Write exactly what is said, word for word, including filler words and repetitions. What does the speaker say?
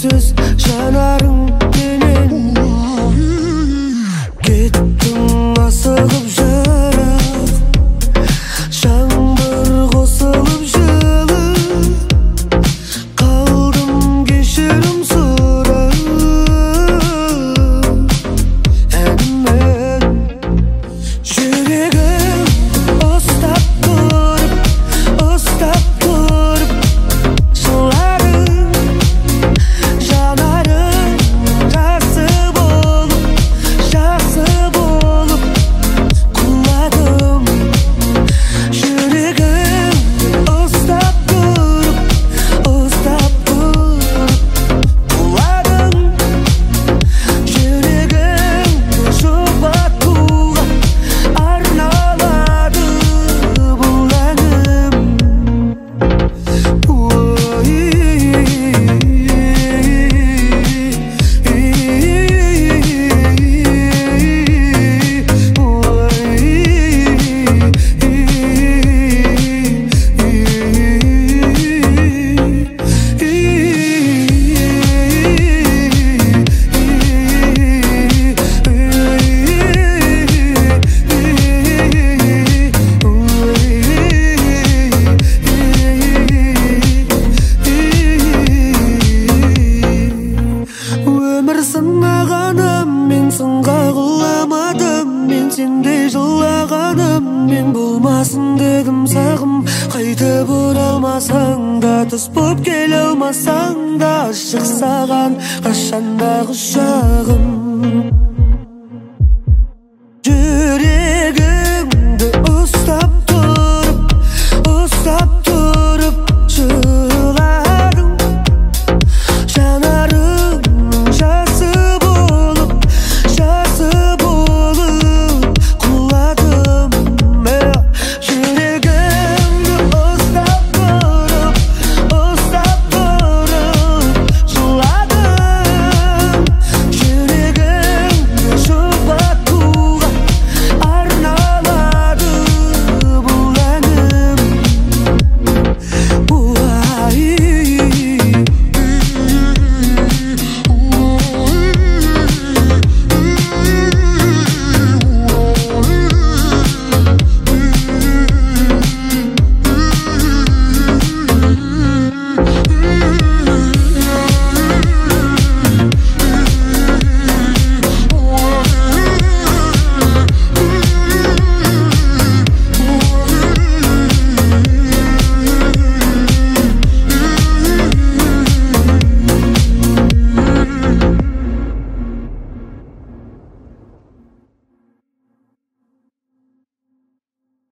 еріксіз жанарың менен кеттің асығып жырақ, жаңбыр қосылып жылы қалдым кешірім сұрап әнімен. Жүрегім ұстап тұрып, ұстап тұрып жыладың, жанарың жақсы болып, жақсы болып құладым. Жүрегім ұстап тұрып, ұстап тұрып құладың. Жүрегім жұбатуға арналады бұл әнім. Өмір сынағаным, мен сынға құламадым, мен сендей жылағаным, мен болмасын дедім сағым. Қайтып оралмасаң да, түс боп келе алмасаң да, ашық саған қашанда құшағым.